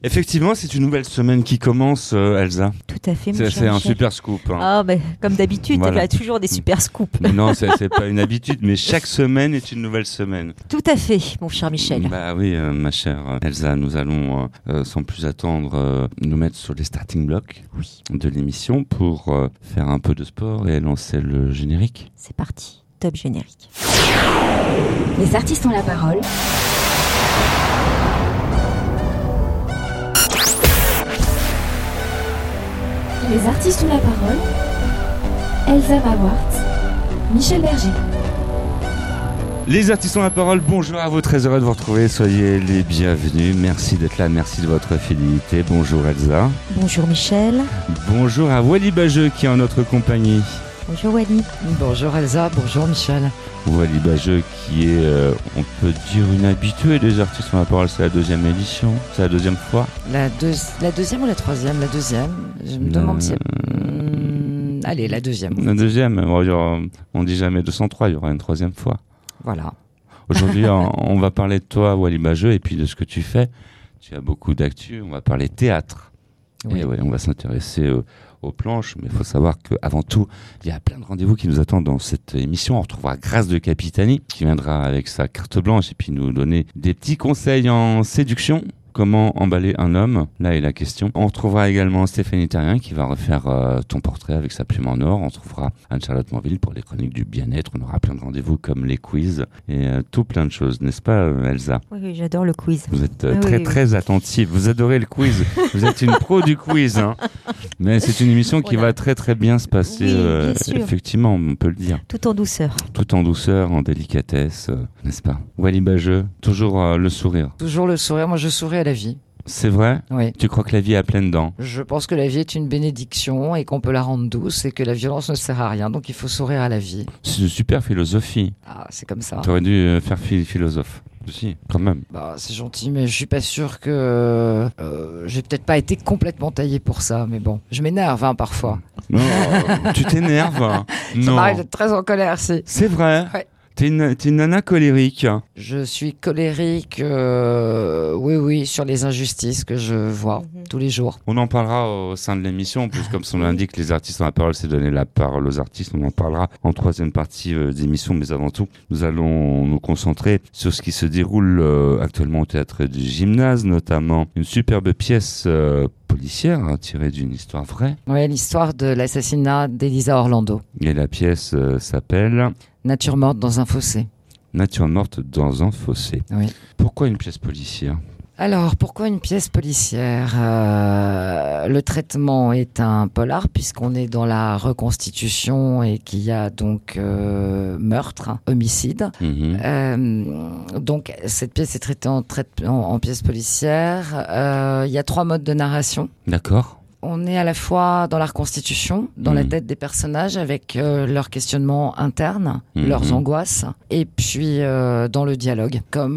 Effectivement, c'est une nouvelle semaine qui commence, Elsa. Tout à fait, mon C'est cher un Michel. super scoop. Hein. Ah, ben, comme d'habitude, Voilà. tu as toujours des super scoops. Non, c'est pas une habitude, mais chaque semaine est une nouvelle semaine. Tout à fait, mon cher Michel. Bah oui, ma chère Elsa, nous allons, sans plus attendre, nous mettre sur les starting blocks de l'émission pour faire un peu de sport et lancer le générique. C'est parti, top générique. Les artistes ont la parole. Les artistes ont la parole. Elsa Mawart, Michel Berger. Les artistes ont la parole, bonjour à vous, très heureux de vous retrouver, soyez les bienvenus, merci d'être là, merci de votre fidélité, bonjour Elsa. Bonjour Michel. Bonjour à Wally Bajeux qui est en notre compagnie. Bonjour Wally. Bonjour Elsa, bonjour Michel. Wally Bajeux qui est, on peut dire, une habituée des artistes ont la parole, c'est la deuxième édition, c'est la deuxième fois. La deuxième ou la troisième? La deuxième. Je me demande si... allez, la deuxième. La deuxième, bon, on dit jamais 203, il y aura une troisième fois. Voilà. Aujourd'hui, on va parler de toi, Wally Bajeux, et puis de ce que tu fais. Tu as beaucoup d'actu, on va parler théâtre. Oui. Et ouais, on va s'intéresser aux planches, mais il faut savoir qu'avant tout, il y a plein de rendez-vous qui nous attendent dans cette émission. On retrouvera Grâce de Capitani, qui viendra avec sa carte blanche et puis nous donner des petits conseils en séduction. Comment emballer un homme? Là est la question. On retrouvera également Stéphanie Terrien qui va refaire ton portrait avec sa plume en or. On retrouvera Anne-Charlotte Manville pour les chroniques du bien-être. On aura plein de rendez-vous comme les quiz et tout plein de choses, n'est-ce pas Elsa? Oui, j'adore le quiz. Vous êtes Oui. très attentive. Vous adorez le quiz. Vous êtes une pro du quiz. Hein. Mais c'est une émission qui va très bien se passer. Oui, bien sûr. Effectivement, on peut le dire. Tout en douceur. Tout en douceur, en délicatesse, n'est-ce pas? Wally Bajeux, toujours le sourire. Toujours le sourire. Moi, je souris à la vie. C'est vrai? Oui. Tu crois que la vie est à pleines dents? Je pense que la vie est une bénédiction et qu'on peut la rendre douce et que la violence ne sert à rien. Donc, il faut sourire à la vie. C'est une super philosophie. Ah, c'est comme ça. Tu aurais dû faire philosophe. Si, quand même. Bah, c'est gentil, mais je suis pas sûr que... j'ai peut-être pas été complètement taillé pour ça, mais bon. Je m'énerve, hein, parfois. Non, tu t'énerves. Ça Non. m'arrive d'être très en colère, si. C'est vrai. Ouais. T'es une nana colérique. Je suis colérique, oui, sur les injustices que je vois tous les jours. On en parlera au sein de l'émission, plus comme son l'indique, les artistes ont la parole, c'est donner la parole aux artistes. On en parlera en troisième partie d'émission, mais avant tout, nous allons nous concentrer sur ce qui se déroule actuellement au théâtre du Gymnase, notamment une superbe pièce policière tirée d'une histoire vraie. Oui, l'histoire de l'assassinat d'Elisa Orlando. Et la pièce s'appelle Nature morte dans un fossé. Nature morte dans un fossé. Oui. Pourquoi une pièce policière? Alors, pourquoi une pièce policière? Le traitement est un polar puisqu'on est dans la reconstitution et qu'il y a donc meurtre, homicide. Donc, cette pièce est traitée en pièce policière. Il y a 3 modes de narration. D'accord. On est à la fois dans la reconstitution, dans la tête des personnages, avec leurs questionnements internes, leurs angoisses, et puis dans le dialogue, comme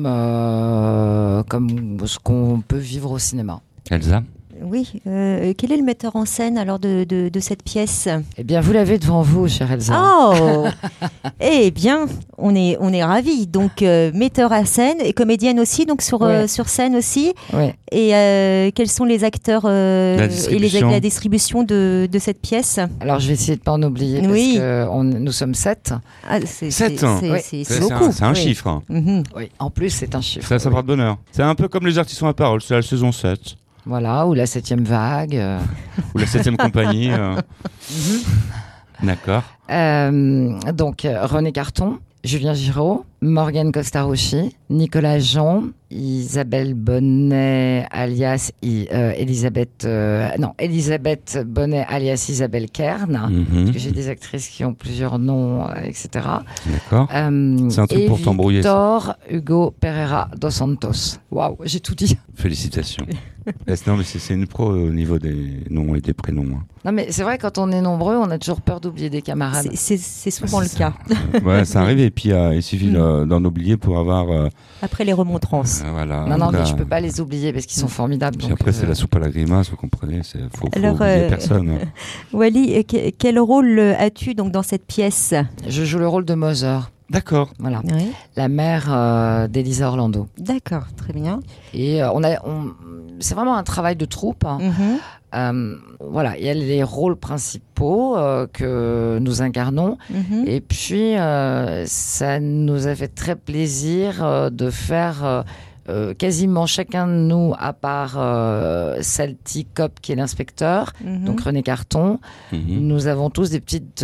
ce qu'on peut vivre au cinéma. Elsa? Oui, quel est le metteur en scène alors de cette pièce? Eh bien, vous l'avez devant vous, chère Elsa. Oh. Eh bien, on est ravis. Donc, metteur à scène et comédienne aussi, donc sur scène aussi. Ouais. Et quels sont les acteurs et la distribution de cette pièce? Alors, je vais essayer de ne pas en oublier parce que nous sommes 7. Ah, 7. C'est beaucoup. C'est un chiffre. Hein. Oui, en plus, c'est un chiffre. Ça porte bonheur. C'est un peu comme les artistes ont la parole, c'est la saison 7. Voilà, ou la 7e vague. Ou la 7e compagnie. D'accord. Donc, René Carton, Julien Giraud, Morgane Costarucci, Nicolas Jean, Isabelle Bonnet alias Elisabeth Bonnet alias Isabelle Kern, parce que j'ai des actrices qui ont plusieurs noms, etc. D'accord. C'est un truc pour t'embrouiller. Victor Hugo Pereira dos Santos. Waouh, j'ai tout dit. Félicitations. Non, mais c'est une pro au niveau des noms et des prénoms. Hein. Non, mais c'est vrai, quand on est nombreux, on a toujours peur d'oublier des camarades. C'est souvent le cas. Ouais, ça arrive, et puis il suffit d'en oublier pour avoir... Après les remontrances. Voilà. Non, mais je peux pas les oublier parce qu'ils sont formidables. Puis donc, après, c'est la soupe à la grimace, vous comprenez, faut oublier personne. Wally, quel rôle as-tu donc dans cette pièce? Je joue le rôle de Moser. D'accord. Voilà. Oui. La mère d'Elisa Orlando. D'accord, très bien. Et c'est vraiment un travail de troupe. Hein. Voilà, il y a les rôles principaux que nous incarnons. Et puis, ça nous a fait très plaisir de faire quasiment chacun de nous, à part Salty Cop qui est l'inspecteur, donc René Carton, nous avons tous des petites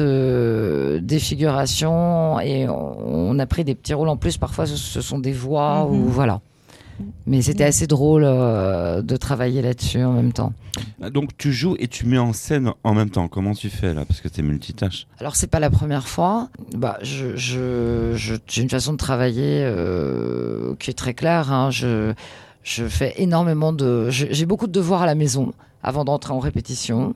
défigurations et on a pris des petits rôles en plus. Parfois, ce sont des voix ou voilà. Mais c'était assez drôle de travailler là-dessus en même temps. Donc tu joues et tu mets en scène en même temps. Comment tu fais là? Parce que t'es multitâche. Alors c'est pas la première fois. J'ai une façon de travailler qui est très claire. Hein. Je fais énormément j'ai beaucoup de devoirs à la maison avant d'entrer en répétition.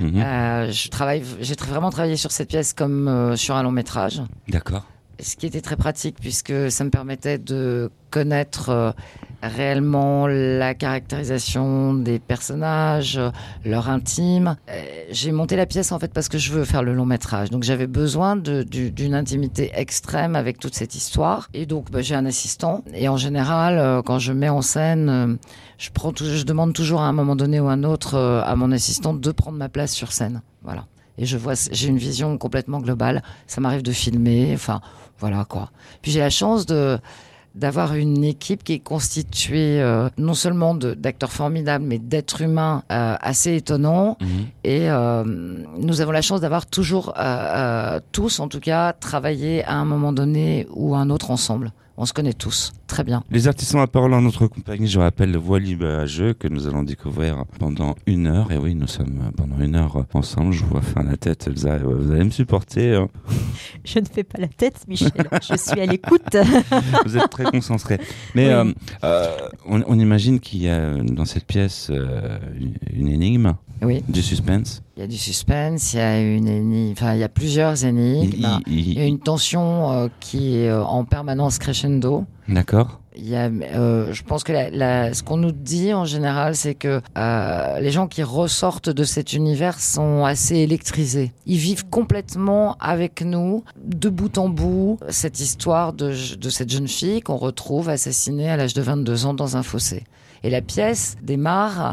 J'ai vraiment travaillé sur cette pièce comme sur un long métrage. D'accord. Ce qui était très pratique puisque ça me permettait de connaître réellement la caractérisation des personnages, leur intime. J'ai monté la pièce en fait parce que je veux faire le long métrage. Donc j'avais besoin d'une intimité extrême avec toute cette histoire. Et donc j'ai un assistant. Et en général, quand je mets en scène, je demande toujours à un moment donné ou à un autre à mon assistant de prendre ma place sur scène. Voilà. Et j'ai une vision complètement globale. Ça m'arrive de filmer, enfin, voilà quoi. Puis j'ai la chance d'avoir une équipe qui est constituée non seulement d'acteurs formidables, mais d'êtres humains assez étonnants. Et nous avons la chance d'avoir toujours, tous en tout cas, travaillé à un moment donné ou à un autre ensemble. On se connaît tous, très bien. Les artistes ont la parole en notre compagnie. Je rappelle Voili Bajeux que nous allons découvrir pendant 1 heure. Et oui, nous sommes pendant 1 heure ensemble. Je vous vois faire la tête, Elsa. Vous allez me supporter. Hein. Je ne fais pas la tête, Michel. Je suis à l'écoute. Vous êtes très concentré. Mais oui. On imagine qu'il y a dans cette pièce une énigme. Oui. Du suspense. Il y a du suspense, il y a une énigme, enfin il y a plusieurs énigmes. Il y a une tension qui est en permanence crescendo. D'accord. Il y a, je pense que ce qu'on nous dit en général, c'est que les gens qui ressortent de cet univers sont assez électrisés. Ils vivent complètement avec nous, de bout en bout, cette histoire de cette jeune fille qu'on retrouve assassinée à l'âge de 22 ans dans un fossé. Et la pièce démarre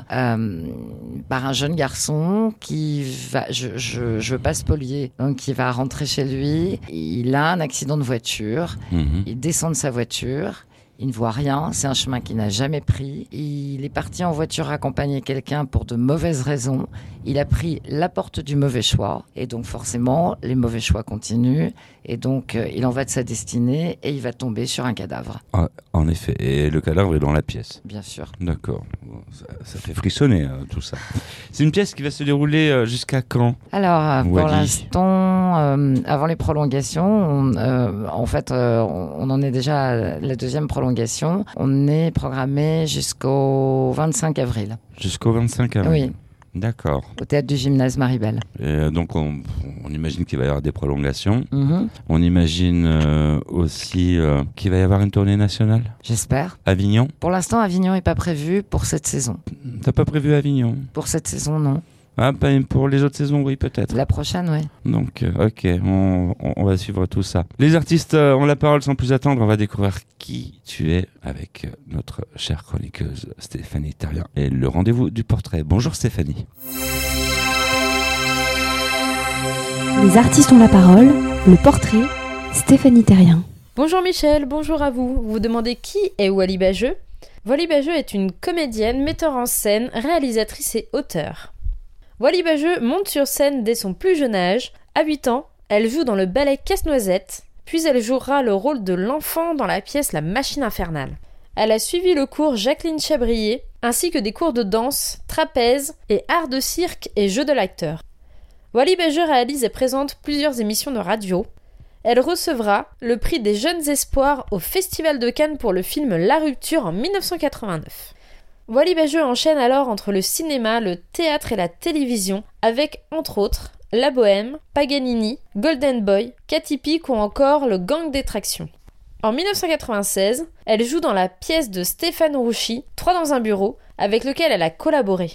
par un jeune garçon qui va, je veux pas spolier, donc qui va rentrer chez lui. Il a un accident de voiture. Il descend de sa voiture. Il ne voit rien, c'est un chemin qu'il n'a jamais pris. Il est parti en voiture accompagner quelqu'un pour de mauvaises raisons. Il a pris la porte du mauvais choix. Et donc forcément, les mauvais choix continuent. Et donc, il en va de sa destinée et il va tomber sur un cadavre. Ah, en effet. Et le cadavre est dans la pièce. Bien sûr. D'accord. Bon, ça fait frissonner tout ça. C'est une pièce qui va se dérouler jusqu'à quand? Alors, pour l'instant, avant les prolongations, en fait, on en est déjà à la deuxième prolongation. On est programmé jusqu'au 25 avril. Jusqu'au 25 avril? Oui. D'accord. Au théâtre du gymnase Maribel. Et donc on imagine qu'il va y avoir des prolongations. On imagine aussi qu'il va y avoir une tournée nationale. J'espère. Avignon? Pour l'instant, Avignon n'est pas prévu pour cette saison. T'as pas prévu Avignon? Pour cette saison, non. Ah, pour les autres saisons, oui, peut-être. La prochaine, oui. Donc, ok, on va suivre tout ça. Les artistes ont la parole sans plus attendre. On va découvrir qui tu es avec notre chère chroniqueuse Stéphanie Terrien et le rendez-vous du portrait. Bonjour Stéphanie. Les artistes ont la parole, le portrait, Stéphanie Terrien. Bonjour Michel, bonjour à vous. Vous vous demandez qui est Voili Bajeux? Voili Bajeux est une comédienne, metteur en scène, réalisatrice et auteure. Voili Bajeux monte sur scène dès son plus jeune âge. À 8 ans, elle joue dans le ballet Casse-Noisette, puis elle jouera le rôle de l'enfant dans la pièce La Machine Infernale. Elle a suivi le cours Jacqueline Chabrier, ainsi que des cours de danse, trapèze et art de cirque et jeu de l'acteur. Voili Bajeux réalise et présente plusieurs émissions de radio. Elle recevra le prix des Jeunes Espoirs au Festival de Cannes pour le film La Rupture en 1989. Voili Bajeux enchaîne alors entre le cinéma, le théâtre et la télévision avec, entre autres, La Bohème, Paganini, Golden Boy, Katy Pic ou encore Le Gang des Tractions. En 1996, elle joue dans la pièce de Stéphane Rouchy, 3 dans un bureau, avec lequel elle a collaboré.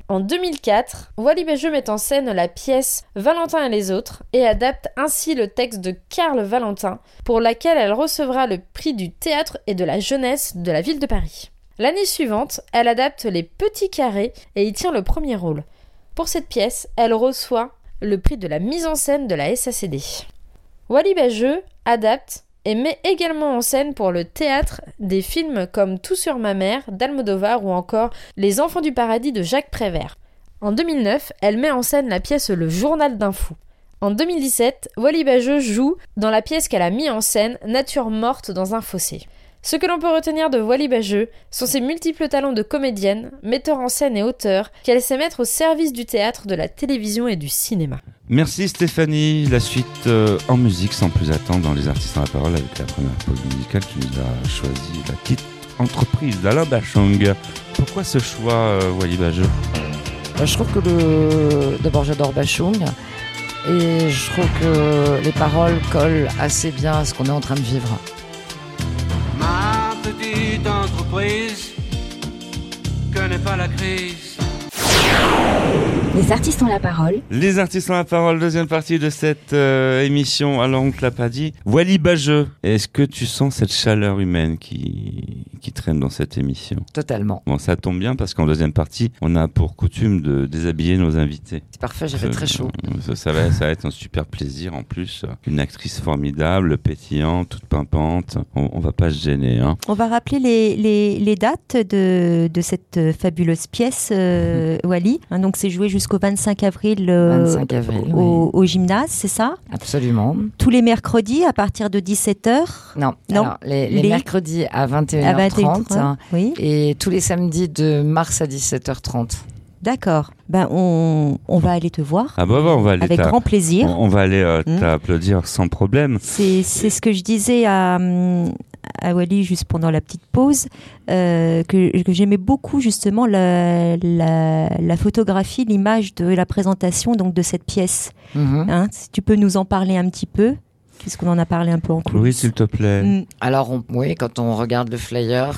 En 2004, Wally Bajeux met en scène la pièce Valentin et les autres et adapte ainsi le texte de Karl Valentin, pour laquelle elle recevra le prix du théâtre et de la jeunesse de la ville de Paris. L'année suivante, elle adapte Les Petits Carrés et y tient le premier rôle. Pour cette pièce, elle reçoit le prix de la mise en scène de la SACD. Wally Bajeux adapte et met également en scène pour le théâtre des films comme Tout sur ma mère d'Almodovar ou encore Les Enfants du paradis de Jacques Prévert. En 2009, elle met en scène la pièce Le Journal d'un fou. En 2017, Wally Bajeux joue dans la pièce qu'elle a mis en scène Nature morte dans un fossé. Ce que l'on peut retenir de Wally Bajeux sont ses multiples talents de comédienne, metteur en scène et auteur, qu'elle sait mettre au service du théâtre, de la télévision et du cinéma. Merci Stéphanie. La suite en musique sans plus attendre dans Les Artistes ont la parole avec la première pause musicale qui nous a choisi la petite entreprise d'Alain Bachung. Pourquoi ce choix Wally Bajeux ? Je trouve que d'abord j'adore Bachung et je trouve que les paroles collent assez bien à ce qu'on est en train de vivre. Ma petite entreprise connaît pas la crise. Les artistes ont la parole. Les artistes ont la parole, deuxième partie de cette émission. Alors on te l'a pas dit. Wally Bajeux, est-ce que tu sens cette chaleur humaine qui traîne dans cette émission ? Totalement. Bon, ça tombe bien parce qu'en deuxième partie, on a pour coutume de déshabiller nos invités. C'est parfait, j'avais très chaud. Ça va être un super plaisir en plus. Une actrice formidable, pétillante, toute pimpante. On va pas se gêner. Hein. On va rappeler les dates de cette fabuleuse pièce, Wally. Hein, donc c'est joué jusqu'au 25 avril, 25 avril au gymnase, c'est ça ? Absolument. Tous les mercredis à partir de 17h ? Non. Alors, les mercredis à 21h30 oui. Et tous les samedis de mars à 17h30. D'accord. Ben on va aller te voir. Ah bah on va aller avec grand plaisir. On va aller t'applaudir sans problème. C'est ce que je disais à Wally juste pendant la petite pause, que j'aimais beaucoup justement la photographie, l'image de la présentation donc de cette pièce. Hein, si tu peux nous en parler un petit peu, puisqu'on en a parlé un peu en coulisses. Oui, s'il te plaît. Alors quand on regarde le flyer,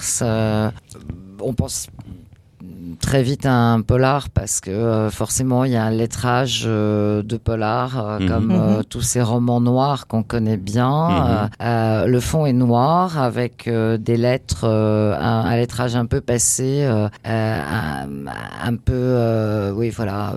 on pense très vite à un polar parce que forcément il y a un lettrage de polar comme tous ces romans noirs qu'on connaît bien. Le fond est noir avec des lettres, un lettrage un peu passé, un peu, oui voilà.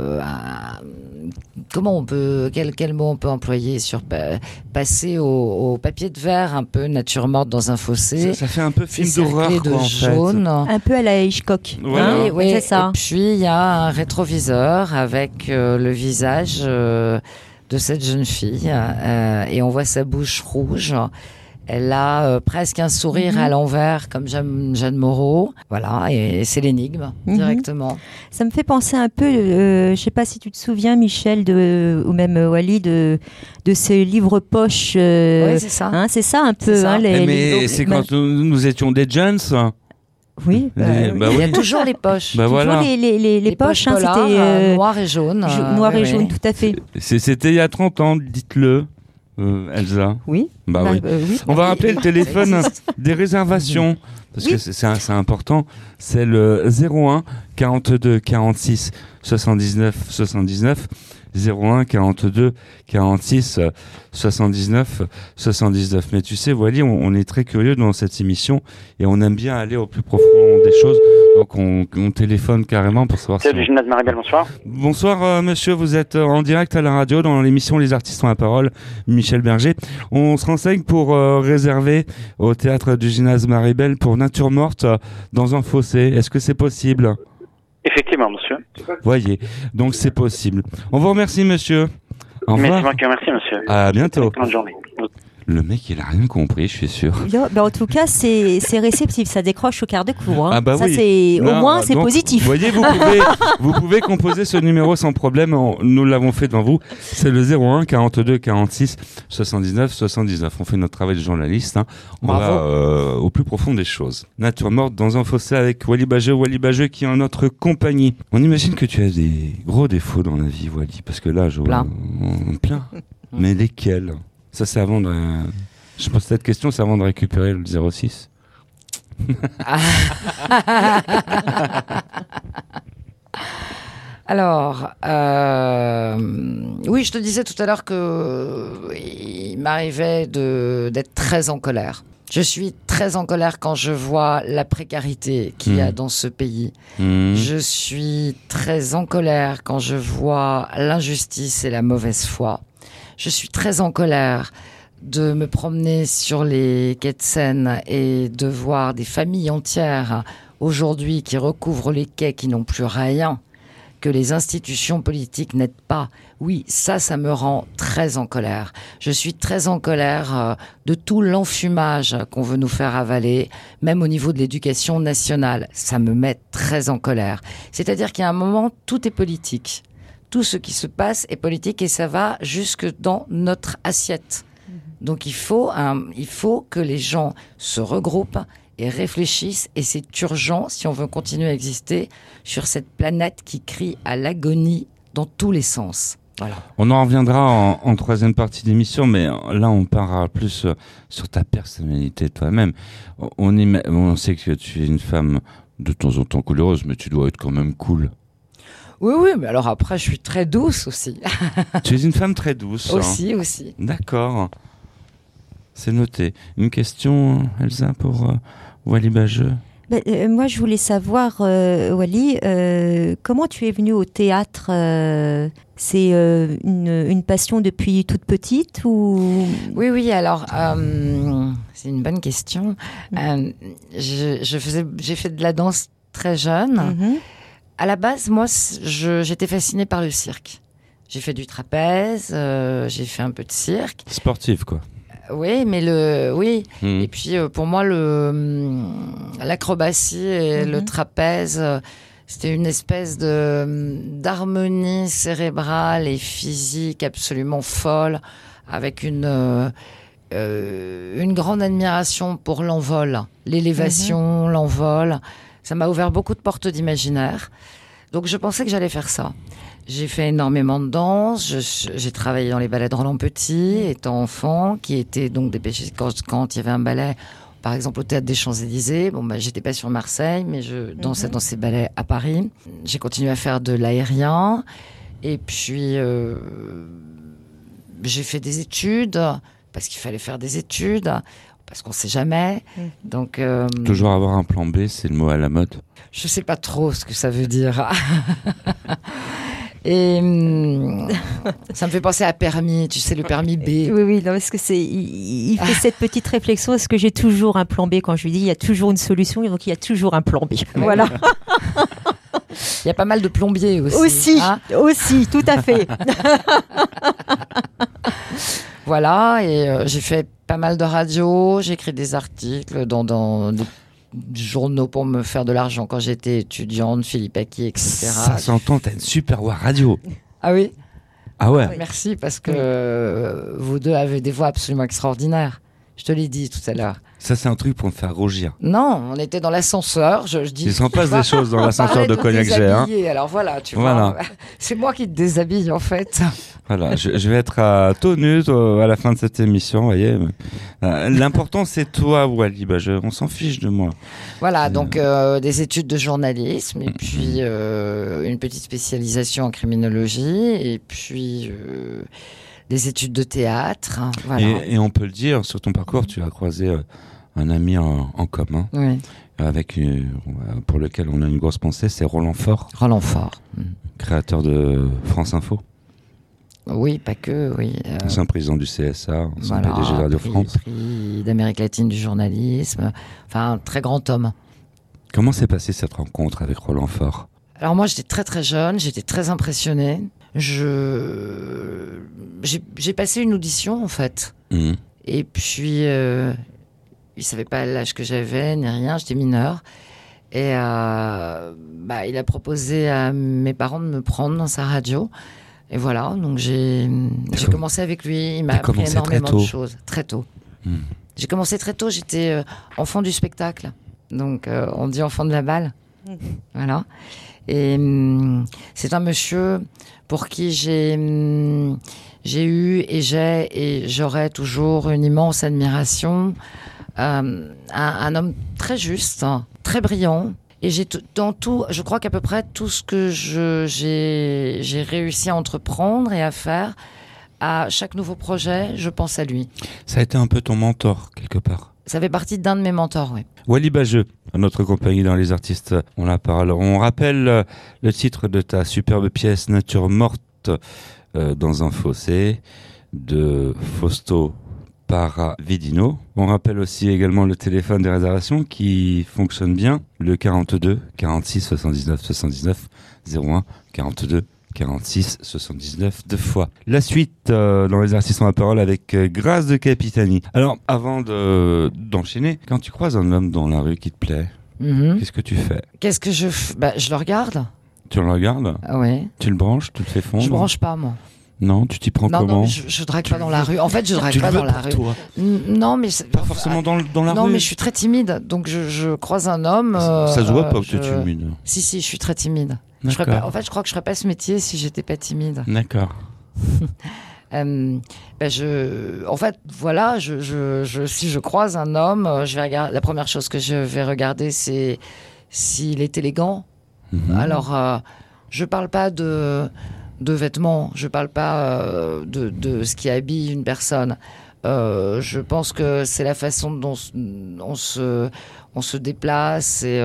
Comment on peut, quel mot on peut employer sur passer au papier de verre, un peu nature morte dans un fossé. Ça fait un peu film d'horreur de jaune. Un peu à la Hitchcock. Voilà. Oui, c'est ça. Et puis il y a un rétroviseur avec le visage de cette jeune fille et on voit sa bouche rouge. Elle a presque un sourire à l'envers, comme Jeanne Moreau. Voilà, et c'est l'énigme, directement. Ça me fait penser un peu, je ne sais pas si tu te souviens, Michel, ou même Wally, de ces livres poches. Oui, c'est ça. Hein, c'est ça un peu. Ça. Hein, mais c'est quand nous étions des jeunes. Oui. Il y a toujours les poches. Toujours voilà. les poches, polar, c'était noir et jaune. Noir et jaune, tout à fait. C'était il y a 30 ans, dites-le. Elsa. Oui. Oui. On va rappeler le téléphone des réservations parce que c'est important. C'est le 01 42 46 79 79. 01 42 46 79 79. Mais tu sais, Wally, on est très curieux dans cette émission et on aime bien aller au plus profond des choses. Donc on téléphone carrément pour savoir. C'est du gymnase Maribel, bonsoir. Bonsoir monsieur, vous êtes en direct à la radio dans l'émission Les Artistes ont la parole, Michel Berger. On se renseigne pour réserver au théâtre du gymnase Maribel pour Nature morte dans un fossé. Est-ce que c'est possible ? Effectivement, monsieur. Voyez, donc c'est possible. On vous remercie, monsieur. Au revoir. Mais c'est moi qui remercie, monsieur. À bientôt. Bonne journée. Le mec, il a rien compris, je suis sûr. En tout cas, c'est réceptif, ça décroche au quart de cours. Hein. Ah bah ça, oui. Au moins, c'est donc, positif. Vous voyez, vous pouvez composer ce numéro sans problème. Nous l'avons fait devant vous. C'est le 01 42 46 79 79. On fait notre travail de journaliste. Hein. On va au plus profond des choses. Nature morte dans un fossé avec Wally Bajeux. Wally Bajeux qui est en notre compagnie. On imagine que tu as des gros défauts dans la vie, Wally, parce que là, plein. Mais lesquels ? Ça, c'est avant de... Je pose cette question, c'est avant de récupérer le 06. Alors, oui, je te disais tout à l'heure qu'il m'arrivait d'être très en colère. Je suis très en colère quand je vois la précarité qu'il y a dans ce pays. Je suis très en colère quand je vois l'injustice et la mauvaise foi. Je suis très en colère de me promener sur les quais de Seine et de voir des familles entières aujourd'hui qui recouvrent les quais, qui n'ont plus rien, que les institutions politiques n'aident pas. Oui, ça me rend très en colère. Je suis très en colère de tout l'enfumage qu'on veut nous faire avaler, même au niveau de l'éducation nationale. Ça me met très en colère. C'est-à-dire qu'il y a un moment, tout est politique. Tout ce qui se passe est politique et ça va jusque dans notre assiette. Donc il faut que les gens se regroupent et réfléchissent, et c'est urgent si on veut continuer à exister sur cette planète qui crie à l'agonie dans tous les sens. Voilà. On en reviendra en troisième partie d'émission, mais là on parlera plus sur ta personnalité toi-même. On sait que tu es une femme de temps en temps coulereuse, mais tu dois être quand même cool. Oui, mais alors après je suis très douce aussi. Tu es une femme très douce. Aussi. D'accord. C'est noté. Une question, Elsa, pour Wally Bajeux? Moi, je voulais savoir, Wally, comment tu es venue au théâtre? C'est une passion depuis toute petite ou... Oui, alors, c'est une bonne question. J'ai fait de la danse très jeune. À la base, moi, j'étais fascinée par le cirque. J'ai fait du trapèze, j'ai fait un peu de cirque. Sportif, quoi. Oui, mais Et puis pour moi, l'acrobatie et le trapèze, c'était une espèce d'harmonie cérébrale et physique absolument folle, avec une grande admiration pour l'envol, l'élévation, l'envol. Ça m'a ouvert beaucoup de portes d'imaginaire. Donc je pensais que j'allais faire ça. J'ai fait énormément de danse, j'ai travaillé dans les ballets de Roland Petit, étant enfant, qui était donc dépêché quand il y avait un ballet, par exemple au Théâtre des Champs-Élysées. J'étais pas sur Marseille, mais je dansais dans ces ballets à Paris. J'ai continué à faire de l'aérien, et puis j'ai fait des études, parce qu'il fallait faire des études, parce qu'on sait jamais. Donc, toujours avoir un plan B, c'est le mot à la mode. Je sais pas trop ce que ça veut dire. Et ça me fait penser à permis, tu sais, le permis B. Oui, non, parce que il fait cette petite réflexion. Est-ce que j'ai toujours un plan B? Quand je lui dis, il y a toujours une solution, donc il y a toujours un plan B. Voilà. Il y a pas mal de plombiers aussi. Aussi, tout à fait. Voilà, et j'ai fait pas mal de radio, j'ai écrit des articles dans des journaux pour me faire de l'argent quand j'étais étudiante, Philippe Aki, etc. Ça s'entend, t'as une super voix radio. Ah oui? Ah ouais. Merci, parce que vous deux avez des voix absolument extraordinaires. Je te l'ai dit tout à l'heure. Ça, c'est un truc pour me faire rougir. Non, on était dans l'ascenseur. Je dis. Il s'en passe des choses dans l'ascenseur de Cognac-Ger. Hein. Alors voilà, tu vois. C'est moi qui te déshabille, en fait. Voilà, je vais être à tôt nu à la fin de cette émission, vous voyez. L'important, c'est toi, Wally. On s'en fiche de moi. Voilà, donc des études de journalisme, et puis une petite spécialisation en criminologie, et puis des études de théâtre. Voilà. Et on peut le dire, sur ton parcours, tu as croisé un ami en commun, pour lequel on a une grosse pensée, c'est Roland Faure. Roland Faure. Créateur de France Info. Oui, pas que, oui. Ancien président du CSA, ancien PDG de Radio France. Prix d'Amérique latine du journalisme. Enfin, un très grand homme. Comment s'est passée cette rencontre avec Roland Faure? Alors moi, j'étais très très jeune, j'étais très impressionnée. J'ai passé une audition, en fait. Et puis, il savait pas l'âge que j'avais, ni rien, j'étais mineure. Et il a proposé à mes parents de me prendre dans sa radio. Et voilà, donc j'ai commencé avec lui. Il m'a appris énormément de choses. Très tôt. J'ai commencé très tôt, j'étais enfant du spectacle. Donc, on dit enfant de la balle. Voilà. Et c'est un monsieur pour qui j'ai eu et j'ai et j'aurai toujours une immense admiration. Un homme très juste, très brillant. Et dans tout, je crois qu'à peu près tout ce que j'ai réussi à entreprendre et à faire, à chaque nouveau projet, je pense à lui. Ça a été un peu ton mentor, quelque part. Ça fait partie d'un de mes mentors, oui. Wally Bajeux, à notre compagnie dans Les Artistes ont la parole. On rappelle le titre de ta superbe pièce Nature morte dans un fossé de Fausto Paravidino. On rappelle aussi également le téléphone des réservations qui fonctionne bien, le 42 46 79 79 01 42 46 79 deux fois. La suite dans Les Artistes ont la parole avec Grâce de Capitani. Alors, avant d'enchaîner, quand tu croises un homme dans la rue qui te plaît, qu'est-ce que tu fais? Qu'est-ce que je fais? Je le regarde. Tu le regardes? Oui. Tu le branches? Tu le fais fondre? Je branche pas, moi. Non, tu t'y prends comment? Non, je drague pas dans la rue. En fait, je drague pas dans la rue. Toi. Non, mais pas forcément dans la rue. Non, mais je suis très timide, donc je croise un homme. Ça se voit pas que tu es timide. Si, je suis très timide. En fait, je crois que je ferais pas ce métier si j'étais pas timide. D'accord. En fait, voilà, si je croise un homme, je vais regarder. La première chose que je vais regarder, c'est s'il est élégant. Alors, je parle pas de vêtements, je parle pas de ce qui habille une personne. Je pense que c'est la façon dont on se déplace et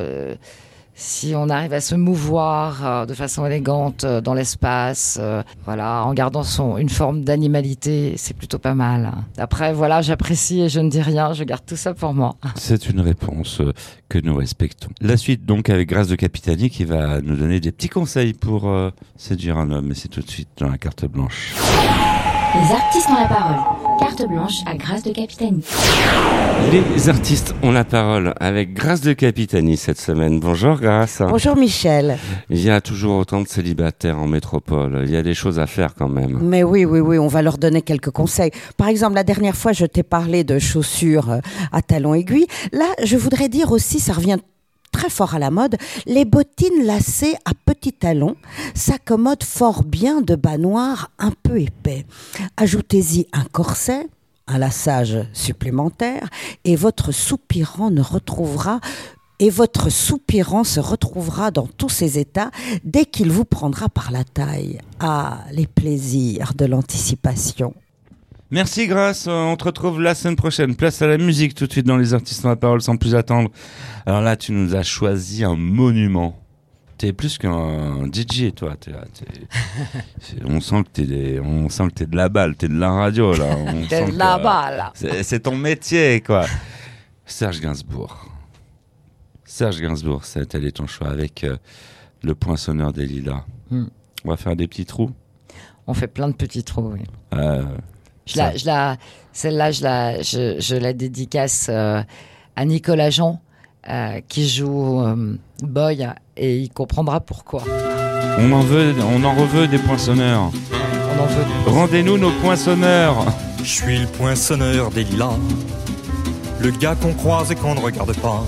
si on arrive à se mouvoir de façon élégante dans l'espace, voilà, en gardant une forme d'animalité, c'est plutôt pas mal. Après, voilà, j'apprécie et je ne dis rien, je garde tout ça pour moi. C'est une réponse que nous respectons. La suite donc avec Grâce de Capitani qui va nous donner des petits conseils pour séduire un homme, et c'est tout de suite dans la carte blanche. Les artistes ont la parole. Carte blanche à Grâce de Capitani. Les artistes ont la parole avec Grâce de Capitani cette semaine. Bonjour Grâce. Bonjour Michel. Il y a toujours autant de célibataires en métropole. Il y a des choses à faire quand même. Mais oui, on va leur donner quelques conseils. Par exemple, la dernière fois, je t'ai parlé de chaussures à talons aiguilles. Là, je voudrais dire aussi, ça revient très fort à la mode, les bottines lacées à petits talons s'accommodent fort bien de bas noirs un peu épais. Ajoutez-y un corset, un laçage supplémentaire, et votre soupirant se retrouvera dans tous ses états dès qu'il vous prendra par la taille. Ah, les plaisirs de l'anticipation. Merci Grâce, on te retrouve la semaine prochaine. Place à la musique tout de suite dans Les Artistes ont la parole sans plus attendre. Alors là, tu nous as choisi un monument. T'es plus qu'un DJ, toi. On sent que t'es de la balle, t'es de la radio là. T'es de la balle. C'est ton métier, quoi. Serge Gainsbourg, c'est tel est ton choix avec le poinçonneur des lilas. On va faire des petits trous. On fait plein de petits trous, oui. Celle-là, je la dédicace à Nicolas Jean, qui joue Boy, et il comprendra pourquoi. On en reveut des poinçonneurs. Rendez-nous nos poinçonneurs. Je suis le poinçonneur des lilas, le gars qu'on croise et qu'on ne regarde pas.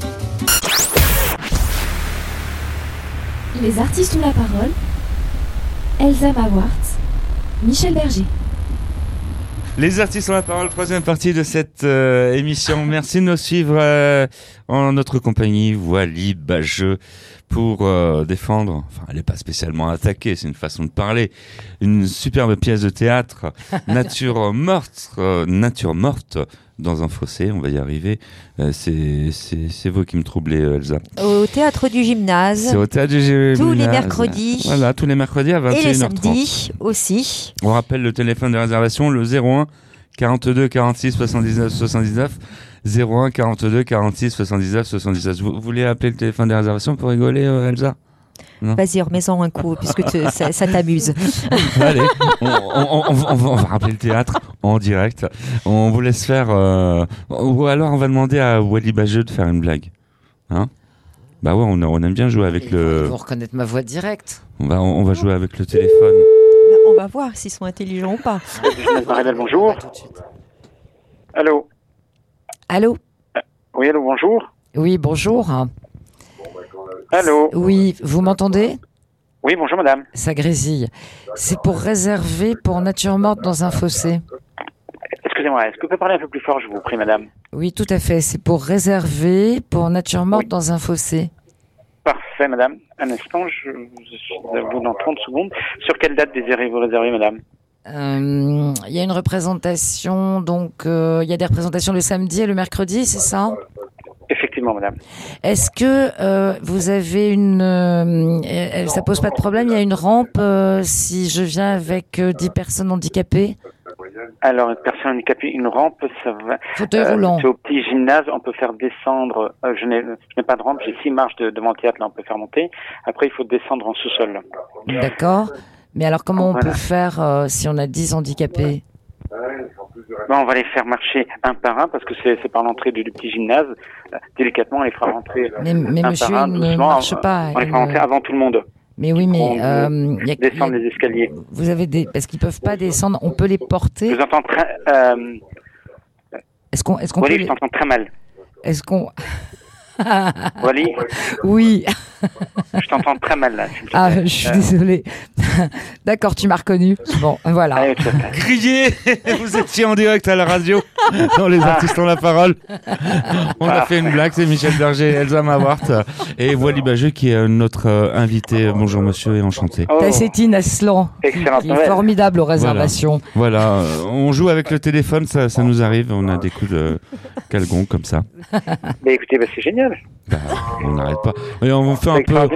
Les artistes ont la parole. Elsa Mawart, Michel Berger. Les artistes ont la parole, troisième partie de cette émission. Merci de nous suivre en notre compagnie, Wally Bajeux, pour défendre, enfin elle n'est pas spécialement attaquée, c'est une façon de parler, une superbe pièce de théâtre, Nature morte dans un fossé, on va y arriver. C'est vous qui me troublez, Elsa. Au théâtre du gymnase. C'est au théâtre du gymnase. Tous les mercredis. Voilà, tous les mercredis à 21h30. Et les samedis aussi. On rappelle le téléphone de réservation, le 01 42 46 79 79. 01 42 46 79 79. Vous voulez appeler le téléphone de réservation pour rigoler, Elsa? Non. Vas-y, remets-en un coup, puisque ça t'amuse. Allez, on va rappeler le théâtre en direct. On vous laisse faire... ou alors on va demander à Wally Bajeux de faire une blague. Hein? Bah ouais, on aime bien jouer avec le... Ils vont reconnaître ma voix directe. On va jouer avec le téléphone. On va voir s'ils sont intelligents ou pas. Bonjour. Allô. Oui, allô, bonjour. Oui, bonjour. Allô. Oui, vous m'entendez? Oui, bonjour madame. Ça grésille. C'est pour réserver pour Nature morte dans un fossé. Excusez-moi, est-ce que vous pouvez parler un peu plus fort, je vous prie madame? Oui, tout à fait. C'est pour réserver pour nature morte dans un fossé. Parfait, madame. Un instant, je vous avoue dans 30 secondes. Sur quelle date désirez-vous réserver, madame? Il y a une représentation, donc il y a des représentations le samedi et le mercredi, c'est ça? Effectivement, madame. Est-ce que vous avez ça pose pas de problème, il y a une rampe si je viens avec 10 personnes handicapées? Alors, une personne handicapée, une rampe, ça va. Fauteuil roulant. C'est au petit gymnase, on peut faire descendre. Je n'ai pas de rampe, j'ai 6 marches devant le théâtre, là, on peut faire monter. Après, il faut descendre en sous-sol. D'accord. Mais alors, comment on peut faire si on a 10 handicapés? On va les faire marcher un par un parce que c'est par l'entrée du petit gymnase. Délicatement, on les fera rentrer mais un monsieur, par un, il doucement. ne marche pas. On les fera rentrer avant tout le monde. Mais oui, mais descendre les escaliers. Vous avez parce qu'ils peuvent pas descendre. On peut les porter. Je vous entends très. Est-ce qu'on Wally, je t'entends très mal. Est-ce qu'on Wally? Oui. Je t'entends très mal là. Je suis désolée. D'accord, tu m'as reconnu. Bon, voilà. Allez, Criez. Vous étiez en direct à la radio. Dans Les Artistes ont la parole. On a fait une blague, c'est Michel Berger et Elsa Mawart. Et Wally Bajeux qui est notre invité. Bonjour monsieur et enchanté. Tassétine Aslan, qui est formidable aux réservations. Voilà. On joue avec le téléphone, ça nous arrive. On a des coups de calgon comme ça. Mais écoutez, c'est génial. On n'arrête pas. Et on fait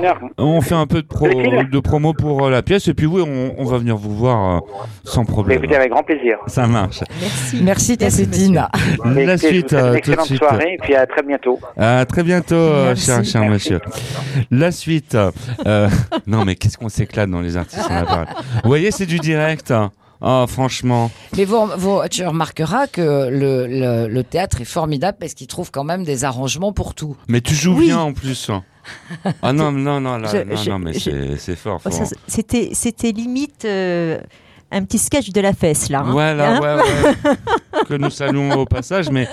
un peu de promo pour la pièce. Et puis oui, on va venir vous voir sans problème. Mais écoutez, avec grand plaisir. Ça marche. Merci Tassétine. La suite, tout de excellente suite. soirée et puis à très bientôt. À très bientôt, cher monsieur. La suite. Non, mais qu'est-ce qu'on s'éclate dans Les Artistes ont la parole. Vous voyez, c'est du direct. Oh, franchement. Mais tu remarqueras que le théâtre est formidable parce qu'il trouve quand même des arrangements pour tout. Mais tu joues bien en plus. Ah non, mais c'est fort. C'était limite un petit sketch de la fesse là. Voilà, ouais. Que nous saluons au passage, mais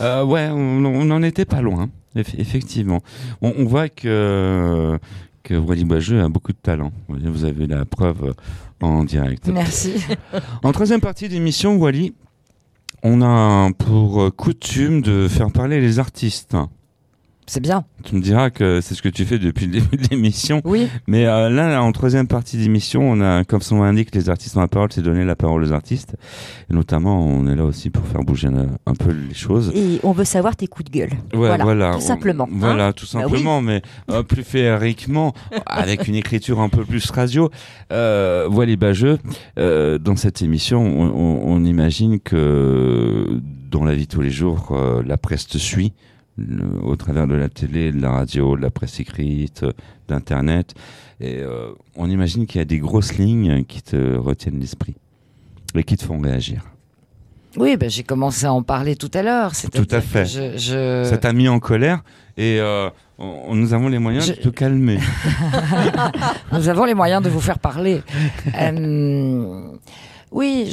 on n'en était pas loin. Effectivement, on voit que Wally Bajeux a beaucoup de talent. Vous avez la preuve en direct. Merci. En troisième partie d'émission, Wally, on a pour coutume de faire parler les artistes. C'est bien. Tu me diras que c'est ce que tu fais depuis le début de l'émission. Oui. Mais là, en troisième partie d'émission, on a, comme son nom l'indique, les artistes ont la parole, c'est donner la parole aux artistes. Et notamment, on est là aussi pour faire bouger un peu les choses. Et on veut savoir tes coups de gueule. Voilà. Tout simplement. Voilà, tout simplement, mais plus féeriquement, avec une écriture un peu plus radio. Wally Bajeux, dans cette émission, on imagine que dans la vie de tous les jours, la presse te suit. Au travers de la télé, de la radio, de la presse écrite, d'internet, et on imagine qu'il y a des grosses lignes qui te retiennent l'esprit et qui te font réagir. Oui, j'ai commencé à en parler tout à l'heure. Tout à fait. Ça t'a mis en colère et nous avons les moyens de te calmer. Nous avons les moyens de vous faire parler. Oui,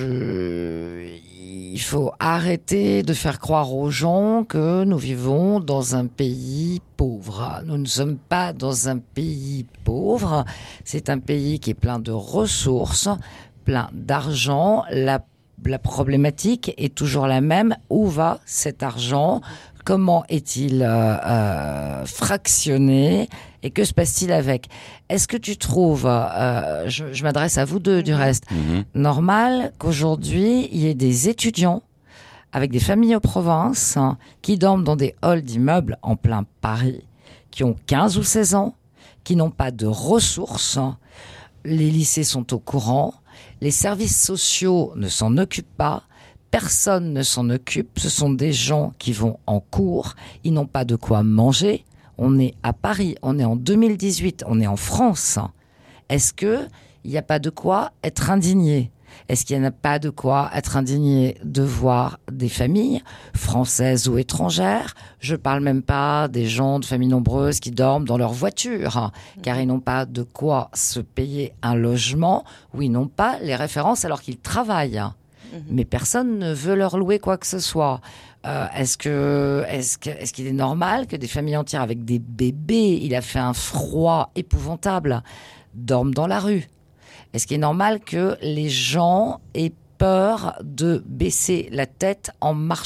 il faut arrêter de faire croire aux gens que nous vivons dans un pays pauvre. Nous ne sommes pas dans un pays pauvre. C'est un pays qui est plein de ressources, plein d'argent. La problématique est toujours la même. Où va cet argent ? Comment est-il fractionné et que se passe-t-il avec ? Est-ce que tu trouves, je m'adresse à vous deux du reste, normal qu'aujourd'hui il y ait des étudiants avec des familles aux provinces qui dorment dans des halls d'immeubles en plein Paris, qui ont 15 ou 16 ans, qui n'ont pas de ressources, les lycées sont au courant, les services sociaux ne s'en occupent pas, personne ne s'en occupe, ce sont des gens qui vont en cours, ils n'ont pas de quoi manger. On est à Paris, on est en 2018, on est en France. Est-ce qu'il n'y a pas de quoi être indigné ? Est-ce qu'il n'y a pas de quoi être indigné de voir des familles françaises ou étrangères ? Je ne parle même pas des gens de familles nombreuses qui dorment dans leur voiture, car ils n'ont pas de quoi se payer un logement ou ils n'ont pas les références alors qu'ils travaillent. Mais personne ne veut leur louer quoi que ce soit. Est-ce qu'il est normal que des familles entières avec des bébés, il a fait un froid épouvantable, dorment dans la rue ? Est-ce qu'il est normal que les gens aient peur de baisser la tête en marchant ?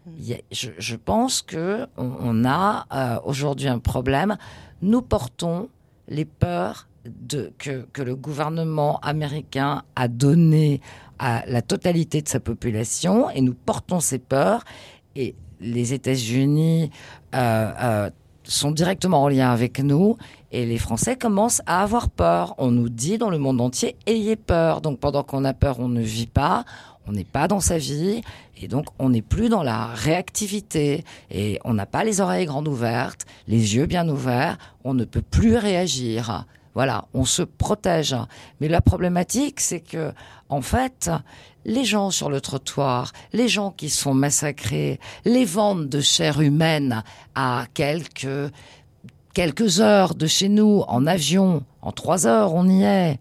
Je pense qu'on a aujourd'hui un problème. Nous portons les peurs que le gouvernement américain a données à la totalité de sa population, et nous portons ces peurs, et les États-Unis sont directement en lien avec nous, et les Français commencent à avoir peur. On nous dit dans le monde entier, ayez peur. Donc pendant qu'on a peur, on ne vit pas, on n'est pas dans sa vie, et donc on n'est plus dans la réactivité, et on n'a pas les oreilles grandes ouvertes, les yeux bien ouverts, on ne peut plus réagir. Voilà, on se protège. Mais la problématique, c'est que, en fait, les gens sur le trottoir, les gens qui sont massacrés, les ventes de chair humaine à quelques heures de chez nous, en avion, en 3 heures, on y est.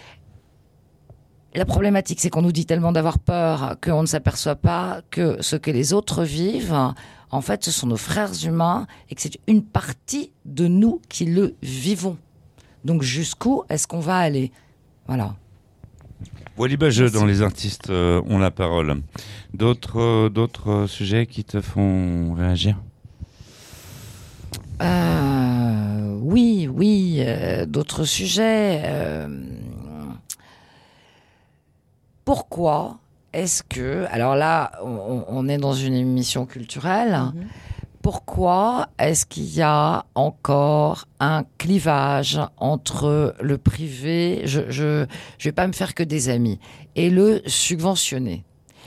La problématique, c'est qu'on nous dit tellement d'avoir peur qu'on ne s'aperçoit pas que ce que les autres vivent, en fait, ce sont nos frères humains, et que c'est une partie de nous qui le vivons. Donc jusqu'où est-ce qu'on va aller? Voilà. Wally Bajeux, dans Les artistes ont la parole. D'autres sujets qui te font réagir? Oui, d'autres sujets. Pourquoi est-ce que... Alors là, on est dans une émission culturelle. Pourquoi est-ce qu'il y a encore un clivage entre le privé, je vais pas me faire que des amis, et le subventionné?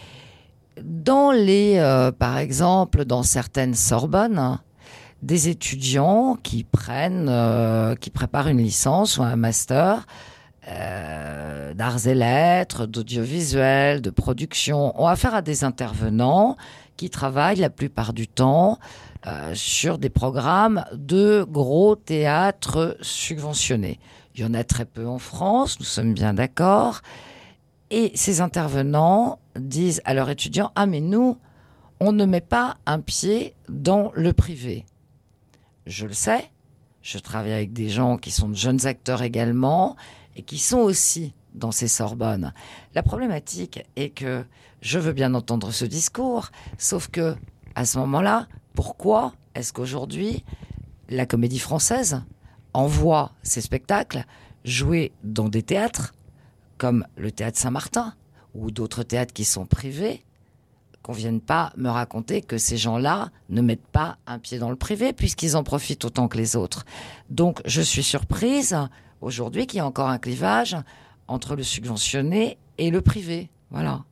Par exemple, dans certaines Sorbonnes, des étudiants qui préparent une licence ou un master d'arts et lettres, d'audiovisuel, de production, ont affaire à des intervenants qui travaillent la plupart du temps sur des programmes de gros théâtres subventionnés. Il y en a très peu en France, nous sommes bien d'accord. Et ces intervenants disent à leurs étudiants « Ah, mais nous, on ne met pas un pied dans le privé. » Je le sais, je travaille avec des gens qui sont de jeunes acteurs également, et qui sont aussi dans ces Sorbonnes. La problématique est que je veux bien entendre ce discours, sauf que, à ce moment-là, pourquoi est-ce qu'aujourd'hui, la Comédie Française envoie ses spectacles jouer dans des théâtres, comme le Théâtre Saint-Martin, ou d'autres théâtres qui sont privés, qu'on vienne pas me raconter que ces gens-là ne mettent pas un pied dans le privé, puisqu'ils en profitent autant que les autres. Donc, je suis surprise aujourd'hui qu'il y a encore un clivage entre le subventionné et le privé. Voilà.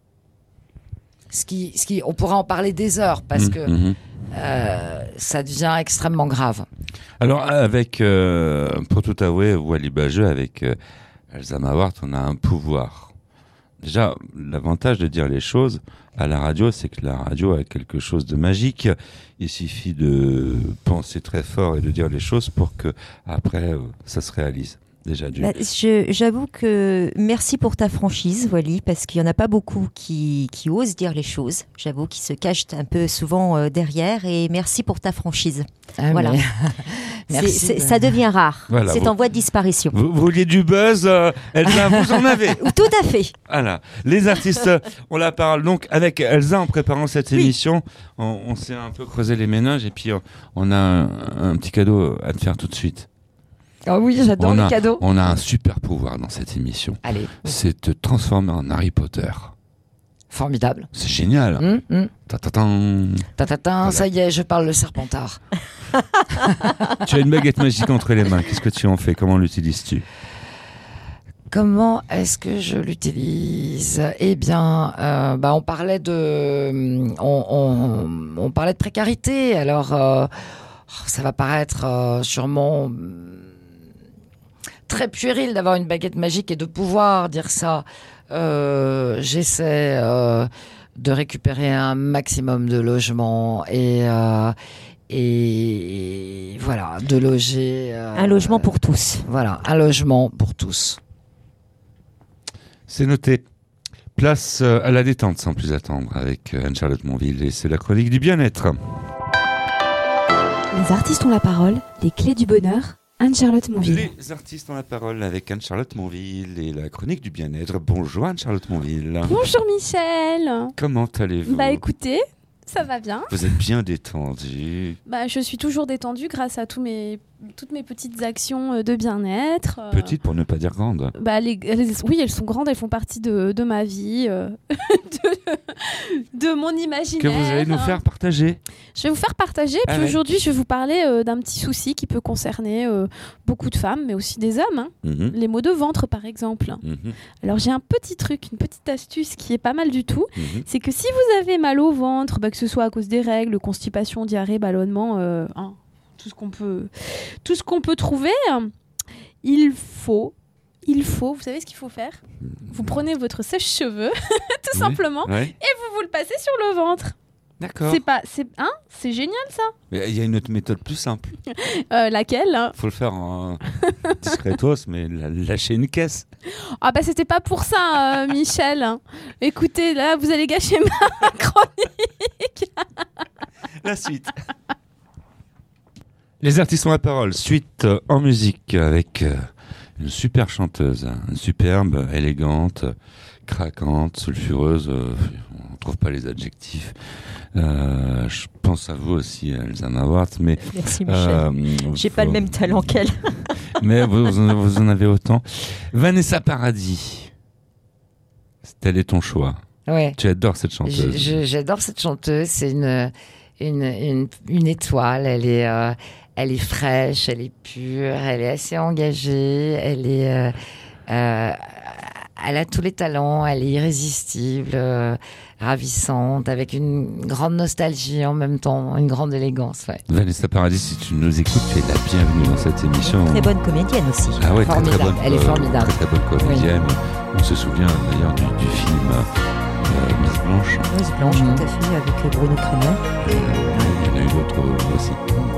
On pourra en parler des heures, parce que ça devient extrêmement grave. Alors, pour tout avouer, Wally Bajeux, avec Elsa Mawart, on a un pouvoir. Déjà, l'avantage de dire les choses à la radio, c'est que la radio a quelque chose de magique. Il suffit de penser très fort et de dire les choses pour que après ça se réalise. Déjà, j'avoue que merci pour ta franchise, Wally, parce qu'il n'y en a pas beaucoup qui osent dire les choses. J'avoue qu'ils se cachent un peu souvent derrière, et merci pour ta franchise. Voilà. Merci. Ça devient rare. Voilà, c'est en voie de disparition. Vous vouliez du buzz, Elsa, vous en avez. Tout à fait. Voilà. Les artistes ont la parole. Donc, avec Elsa, en préparant cette émission, on s'est un peu creusé les méninges, et puis on a un petit cadeau à te faire tout de suite. Ah oui, j'adore les cadeaux. On a un super pouvoir dans cette émission. Allez. C'est te transformer en Harry Potter. Formidable. C'est génial. Voilà. Ça y est, je parle le Serpentard. Tu as une baguette magique entre les mains. Qu'est-ce que tu en fais? Comment l'utilises-tu? Comment est-ce que je l'utilise? Eh bien, on parlait on parlait de précarité. Alors, ça va paraître sûrement très puéril d'avoir une baguette magique et de pouvoir dire ça. J'essaie de récupérer un maximum de logements et voilà, de loger. Un logement pour tous. Voilà, un logement pour tous. C'est noté. Place à la détente sans plus attendre avec Anne-Charlotte Monville, et c'est la chronique du bien-être. Les artistes ont la parole, les clés du bonheur. Anne-Charlotte Monville. Les artistes ont la parole avec Anne-Charlotte Monville et la chronique du bien-être. Bonjour Anne-Charlotte Monville. Bonjour Michel. Comment allez-vous? Écoutez, Ça va bien. Vous êtes bien détendu. Bah, je suis toujours détendue grâce à toutes mes petites actions de bien-être. Petite pour ne pas dire grande. Bah, oui, elles sont grandes, elles font partie de ma vie, de mon imaginaire. Que vous allez nous faire partager. Je vais vous faire partager. Puis aujourd'hui, je vais vous parler d'un petit souci qui peut concerner beaucoup de femmes, mais aussi des hommes. Les maux de ventre, par exemple. Alors, j'ai un petit truc, une petite astuce qui est pas mal du tout. C'est que si vous avez mal au ventre, que ce soit à cause des règles, constipation, diarrhée, ballonnement, tout ce qu'on peut trouver, il faut, vous savez ce qu'il faut faire ? Vous prenez votre sèche-cheveux, tout simplement, et vous le passez sur le ventre. D'accord. C'est génial ça. Mais il y a une autre méthode plus simple. Laquelle ? Faut le faire en discretos, mais lâcher une caisse. Ah bah c'était pas pour ça, Michel. Écoutez, là vous allez gâcher ma chronique. La suite. Les artistes ont la parole. Suite en musique avec une super chanteuse, une superbe, élégante, craquante, sulfureuse. On trouve pas les adjectifs. Je pense à vous aussi, Elsa Mawart. Mais merci Michel. J'ai pas le même talent qu'elle. Mais vous en avez autant. Vanessa Paradis. Tel est ton choix. Ouais. Tu adores cette chanteuse. J'adore cette chanteuse. C'est une étoile. Elle est fraîche, elle est pure, elle est assez engagée. Elle a tous les talents. Elle est irrésistible, ravissante, avec une grande nostalgie en même temps, une grande élégance. Ouais. Vanessa Paradis, si tu nous écoutes, tu es la bienvenue dans cette émission. Très bonne comédienne aussi. Ah ouais, très bonne. Elle est formidable. Très bonne comédienne. Oui. On se souvient d'ailleurs du film Miss Blanche. Miss Blanche, tout à fait, avec Bruno Kremer. Il y en a eu d'autres aussi.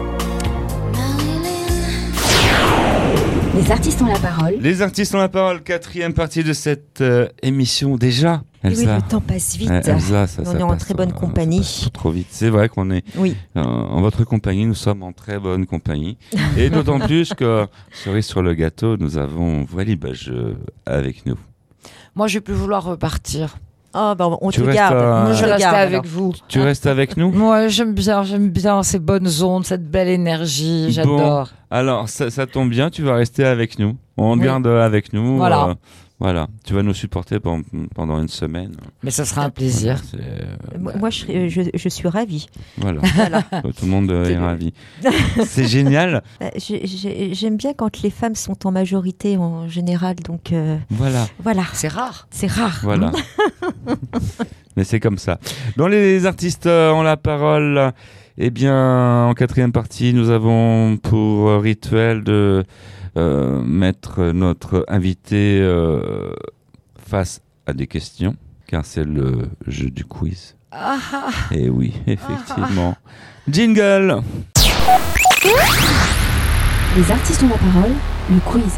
Les artistes ont la parole. Les artistes ont la parole, 4e partie de cette émission déjà. Elsa. Oui, le temps passe vite. Elsa, on est en très bonne compagnie. Trop vite. C'est vrai qu'on est en votre compagnie. Nous sommes en très bonne compagnie. Et d'autant plus que, cerise sur le gâteau, nous avons Wally Bajeux avec nous. Moi, je vais plus vouloir repartir. Oh, bah, on te garde. Moi, je reste avec vous. Tu restes avec nous ? Moi, j'aime bien ces bonnes ondes, cette belle énergie. J'adore. Bon, alors, ça tombe bien, tu vas rester avec nous. On te garde avec nous. Voilà. Voilà, tu vas nous supporter pendant une semaine. Mais ça sera un plaisir. Moi, je suis ravie. Voilà. Tout le monde est ravi. C'est génial. J'aime bien quand les femmes sont en majorité en général, donc voilà. C'est rare. Voilà. Mais c'est comme ça. Dans les artistes ont la parole, eh bien, en 4e partie, nous avons pour rituel de mettre notre invité face à des questions, car c'est le jeu du quiz. Et oui, effectivement. Jingle. Les artistes ont la parole, le quiz.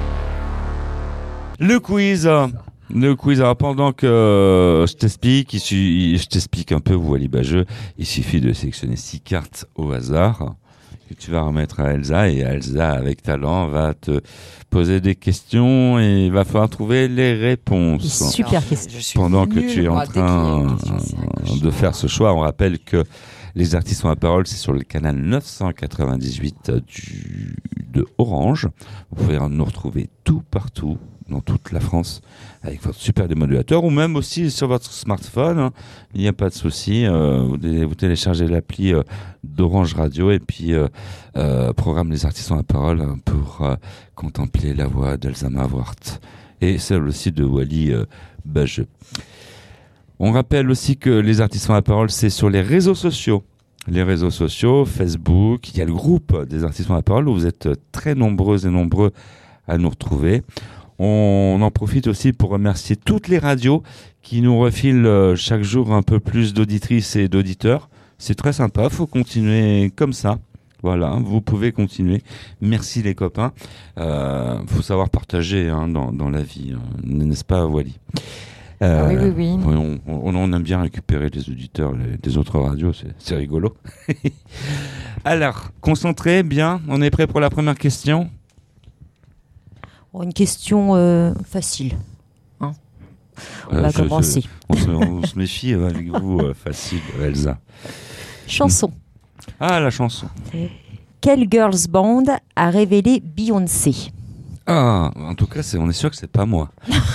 Le quiz, alors pendant que je t'explique un peu, Wally Bajeux, il suffit de sélectionner 6 cartes au hasard que tu vas remettre à Elsa, et Elsa, avec talent, va te poser des questions et il va falloir trouver les réponses. Super question. Pendant que tu es en train de faire ce choix, on rappelle que les artistes ont la parole, c'est sur le canal 998 de Orange. Vous pouvez nous retrouver tout partout, dans toute la France, avec votre super démodulateur, ou même aussi sur votre smartphone. Il n'y a pas de souci. Vous téléchargez l'appli d'Orange Radio et puis programme les artistes ont la parole pour contempler la voix d'Elsa Mawart et celle aussi de Wally Bajeux. On rappelle aussi que les artistes ont la parole, c'est sur les réseaux sociaux. Les réseaux sociaux, Facebook, il y a le groupe des artistes ont la parole où vous êtes très nombreuses et nombreux à nous retrouver. On en profite aussi pour remercier toutes les radios qui nous refilent chaque jour un peu plus d'auditrices et d'auditeurs. C'est très sympa, faut continuer comme ça. Voilà, vous pouvez continuer. Merci les copains. Faut savoir partager dans la vie, n'est-ce pas Wally ? Oui. On aime bien récupérer les auditeurs des autres radios, c'est rigolo. Alors, concentré, bien, on est prêt pour la première question ? Une question facile. On va commencer. On se méfie avec vous, facile, Elsa. Chanson. Ah, la chanson. Quel girls band a révélé Beyoncé? Ah, en tout cas, on est sûr que c'est pas moi.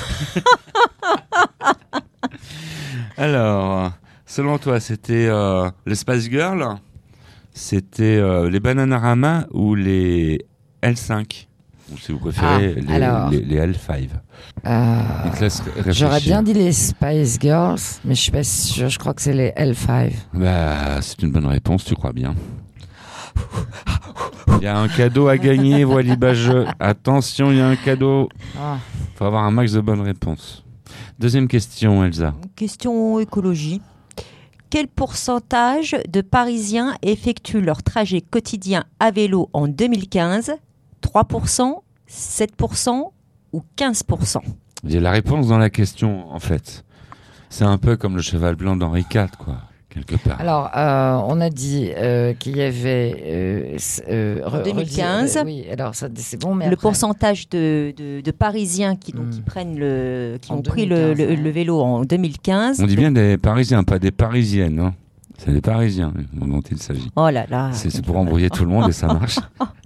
Alors, selon toi, c'était les Spice Girls, c'était les Bananarama ou les L5, ou si vous préférez les L5. J'aurais bien dit les Spice Girls, mais je suis pas sûr. Je crois que c'est les L5. Bah, c'est une bonne réponse, tu crois bien. Il y a un cadeau à gagner, Walibageux. Attention, il y a un cadeau. Faut avoir un max de bonnes réponses. Deuxième question, Elsa. Question écologie. Quel pourcentage de Parisiens effectuent leur trajet quotidien à vélo en 2015? 3%, 7% ou 15%? Il y a la réponse dans la question, en fait. C'est un peu comme le cheval blanc d'Henri IV, quoi. Quelque part. Alors, on a dit qu'il y avait en 2015. Oui, alors ça c'est bon, mais le après... pourcentage de Parisiens qui prennent qui ont pris le vélo en 2015. On dit bien des Parisiens, pas des Parisiennes. Hein. C'est des Parisiens dont il s'agit. Oh là là. C'est pour embrouiller tout le monde et ça marche.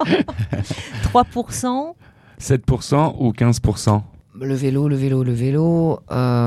3%, 7% ou 15%? Le vélo.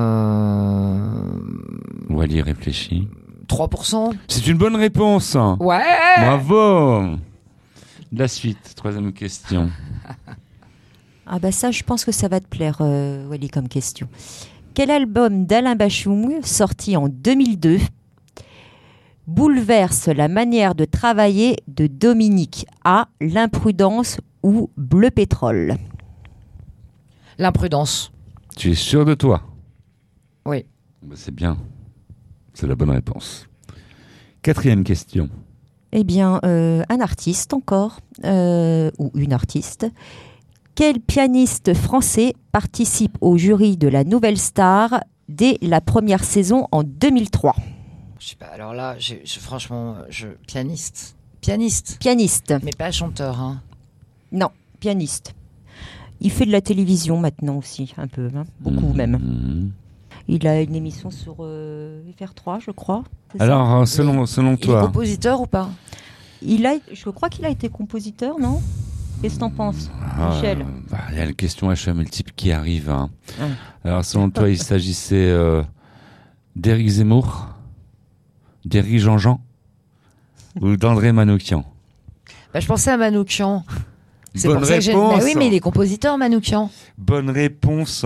Wally réfléchit. 3%. C'est une bonne réponse. Ouais. Bravo. La suite, troisième question. Ah bah ça, je pense que ça va te plaire, Wally, comme question. Quel album d'Alain Bachung, sorti en 2002, bouleverse la manière de travailler de Dominique A, L'Imprudence ou Bleu Pétrole? L'Imprudence. Tu es sûr de toi? Oui. Bah, c'est bien. C'est la bonne réponse. Quatrième question. Eh bien, un artiste encore, ou une artiste. Quel pianiste français participe au jury de la Nouvelle Star dès la première saison en 2003? Je sais pas, alors là, franchement, pianiste. Pianiste. Mais pas chanteur, hein. Non, pianiste. Il fait de la télévision maintenant aussi, un peu, hein, beaucoup même. Il a une émission sur FR3, je crois. Alors, selon toi... Il est compositeur ou pas? Je crois qu'il a été compositeur, non? Qu'est-ce que t'en penses, Michel? Il y a la question HM et le type qui arrive. Hein. Alors, selon toi, il s'agissait d'Éric Zemmour, d'Éric Jean-Jean ou d'André Manoukian? Je pensais à Manoukian. C'est bonne pour ça réponse. Que oui, mais il est compositeur, Manoukian. Bonne réponse.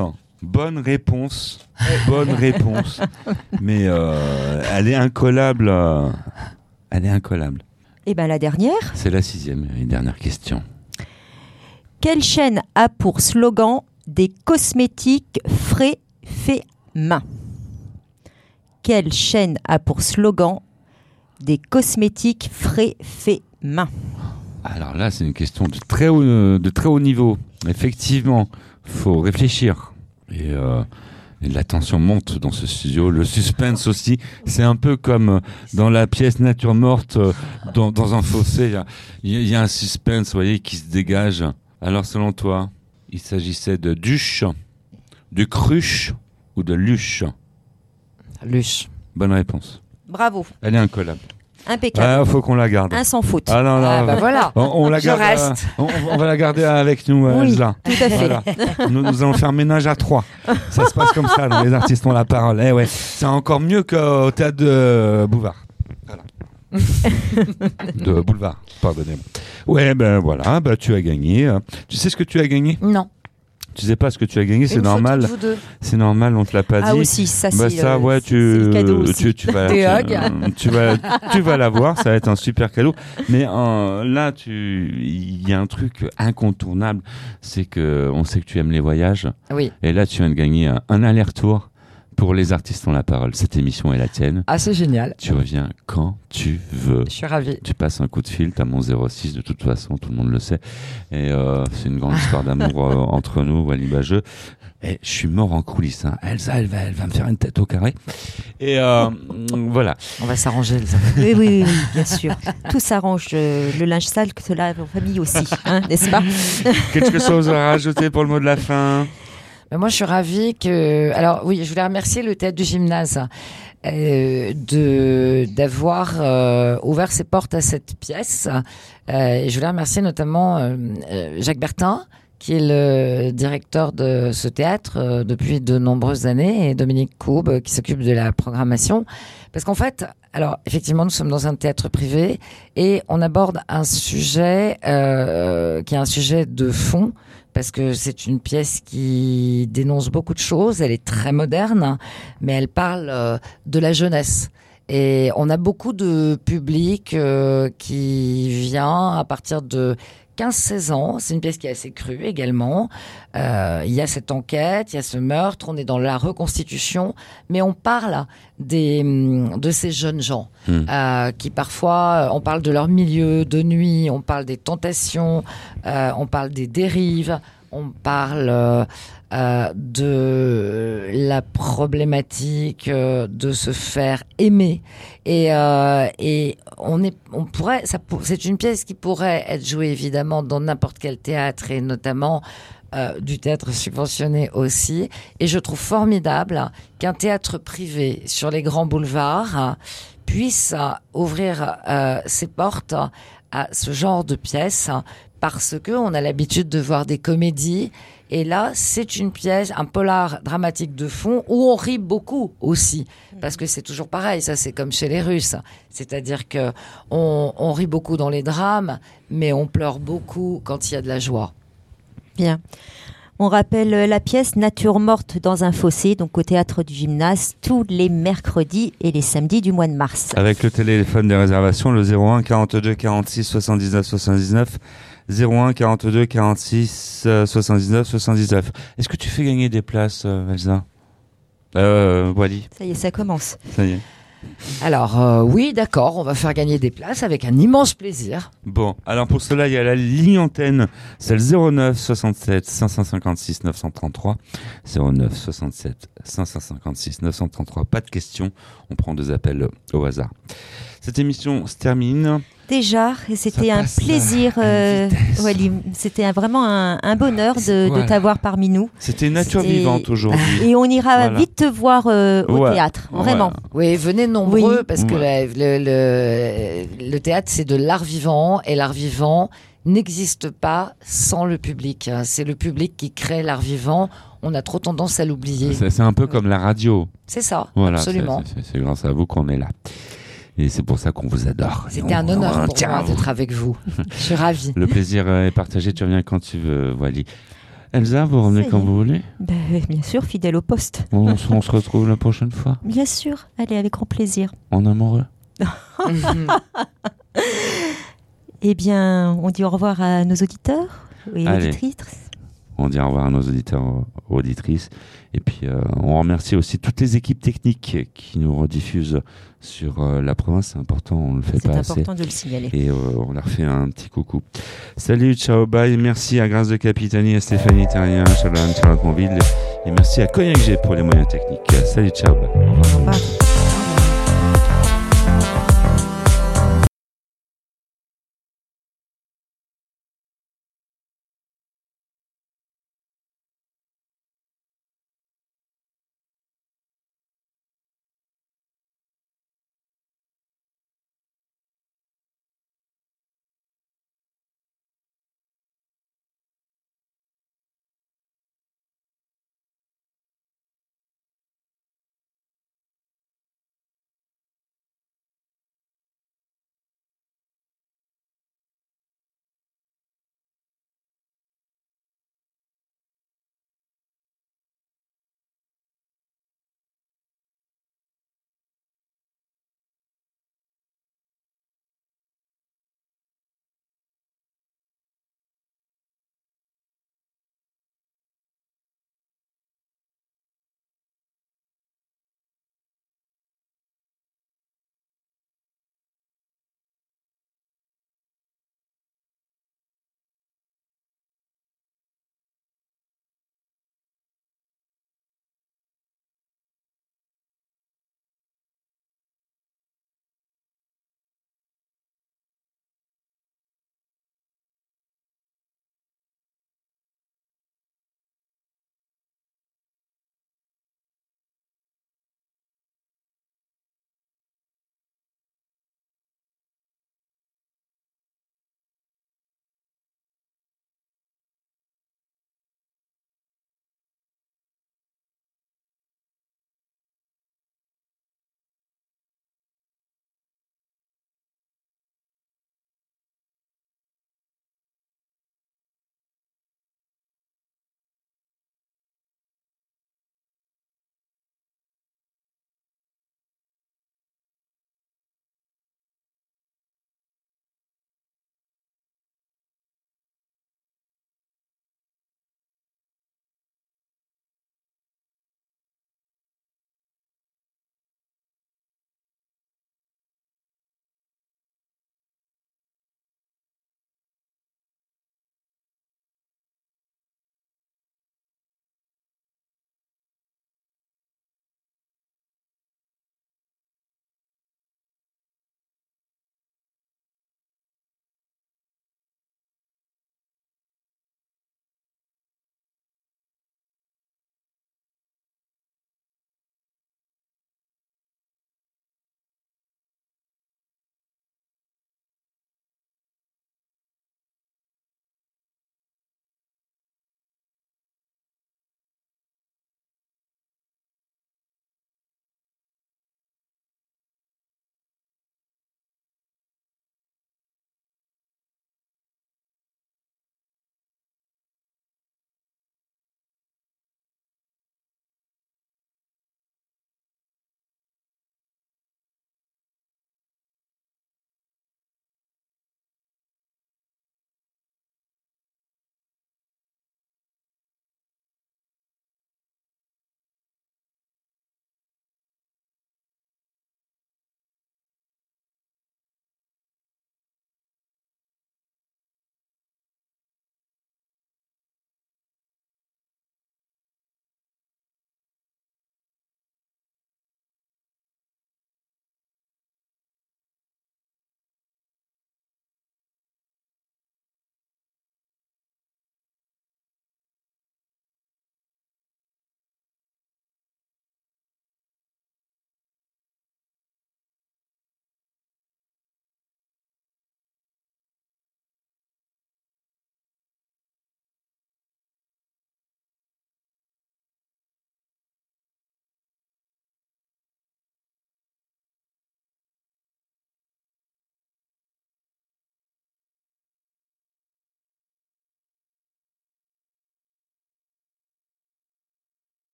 Mais elle est incollable. Eh bien, la dernière. C'est la sixième et dernière question. Quelle chaîne a pour slogan des cosmétiques frais faits main? Quelle chaîne a pour slogan des cosmétiques frais faits main? Alors là, c'est une question de très haut niveau. Effectivement, faut réfléchir. Et la tension monte dans ce studio. Le suspense aussi. C'est un peu comme dans la pièce Nature morte, dans un fossé. Il y a un suspense, vous voyez, qui se dégage. Alors, selon toi, il s'agissait de Duche, de Cruche ou de Luche? Luche. Bonne réponse. Bravo. Elle est incollable. Impeccable. Faut qu'on la garde. Un sans faute. Ah non, bah voilà. On la garde. Reste. On va la garder avec nous, oui, Elsa. Tout à fait. Voilà. Nous allons faire ménage à 3. Ça se passe comme ça, dans Les artistes ont la parole. Eh ouais, c'est encore mieux qu'au théâtre de Boulevard. Voilà. De Boulevard, pardonnez-moi. Ouais, ben voilà, tu as gagné. Tu sais ce que tu as gagné? Non. Tu sais pas ce que tu as gagné, c'est normal. C'est normal, on te l'a pas dit. Ah aussi, ça c'est ouais, le cadeau aussi. Tu vas l'avoir, ça va être un super cadeau. Mais là, il y a un truc incontournable, c'est que on sait que tu aimes les voyages. Oui. Et là, tu viens de gagner un aller-retour pour Les artistes ont la parole. Cette émission est la tienne. Ah, c'est génial. Tu reviens quand tu veux. Je suis ravie. Tu passes un coup de fil, t'as mon 06 de toute façon, tout le monde le sait. Et c'est une grande histoire d'amour entre nous, Walibageux. Et je suis mort en coulisses. Hein. Elsa, elle va me faire une tête au carré. Et voilà. On va s'arranger, Elsa. Oui, bien sûr. Tout s'arrange. Le linge sale que se lave en famille aussi, hein, n'est-ce pas? Quelque chose à rajouter pour le mot de la fin? Mais moi, je suis ravie que... Alors oui, je voulais remercier le Théâtre du Gymnase d'avoir ouvert ses portes à cette pièce. Et je voulais remercier notamment Jacques Bertin, qui est le directeur de ce théâtre depuis de nombreuses années, et Dominique Coube, qui s'occupe de la programmation. Parce qu'en fait, alors effectivement, nous sommes dans un théâtre privé et on aborde un sujet qui est un sujet de fond, parce que c'est une pièce qui dénonce beaucoup de choses. Elle est très moderne, mais elle parle de la jeunesse. Et on a beaucoup de public qui vient à partir de 15-16 ans. C'est une pièce qui est assez crue également. Il y a cette enquête, il y a ce meurtre, on est dans la reconstitution, mais on parle de ces jeunes gens qui parfois, on parle de leur milieu de nuit, on parle des tentations, on parle des dérives, on parle de la problématique de se faire aimer, et c'est une pièce qui pourrait être jouée évidemment dans n'importe quel théâtre, et notamment du théâtre subventionné aussi. Et je trouve formidable qu'un théâtre privé sur les grands boulevards puisse ouvrir ses portes à ce genre de pièces, parce que on a l'habitude de voir des comédies. Et là, c'est une pièce, un polar dramatique de fond, où on rit beaucoup aussi. Parce que c'est toujours pareil, ça c'est comme chez les Russes. C'est-à-dire que on rit beaucoup dans les drames, mais on pleure beaucoup quand il y a de la joie. Bien. On rappelle la pièce Nature morte dans un fossé, donc au Théâtre du Gymnase, tous les mercredis et les samedis du mois de mars. Avec le téléphone des réservations, le 01 42 46 79 79. 01 42 46 79 79. Est-ce que tu fais gagner des places, Elsa? Wally. Ça y est, ça commence. Ça y est. Alors, oui, d'accord, on va faire gagner des places avec un immense plaisir. Bon, alors pour cela, il y a la ligne antenne, c'est le 09 67 556 933. 09 67 556 933. Pas de questions, on prend 2 appels au hasard. Cette émission se termine. Déjà, et c'était un plaisir, Wally. C'était vraiment un bonheur de t'avoir parmi nous. C'était une nature vivante aujourd'hui. Et on ira vite te voir au théâtre, vraiment. Oui, venez nombreux, parce que le théâtre, c'est de l'art vivant, et l'art vivant n'existe pas sans le public. C'est le public qui crée l'art vivant. On a trop tendance à l'oublier. C'est un peu comme la radio. C'est ça, voilà, absolument. C'est grâce à vous qu'on est là. Et c'est pour ça qu'on vous adore. C'était un honneur pour moi d'être avec vous. Je suis ravie. Le plaisir est partagé. Tu reviens quand tu veux, Wally. Elsa, vous revenez quand vous voulez. Bien sûr, fidèle au poste. On se retrouve la prochaine fois. Bien sûr. Allez, avec grand plaisir. En amoureux. Eh bien, on dit au revoir à nos auditeurs et auditrices. On dit au revoir à nos auditeurs et auditrices. Et puis, on remercie aussi toutes les équipes techniques qui nous rediffusent sur la province. C'est important, on le fait pas assez. C'est important de le signaler. Et on leur fait un petit coucou. Salut, ciao, bye. Merci à Grâce de Capitanie, à Stéphanie Terrien, Charlotte Monville. Et merci à Cognac G pour les moyens techniques. Salut, ciao, bye. Au revoir.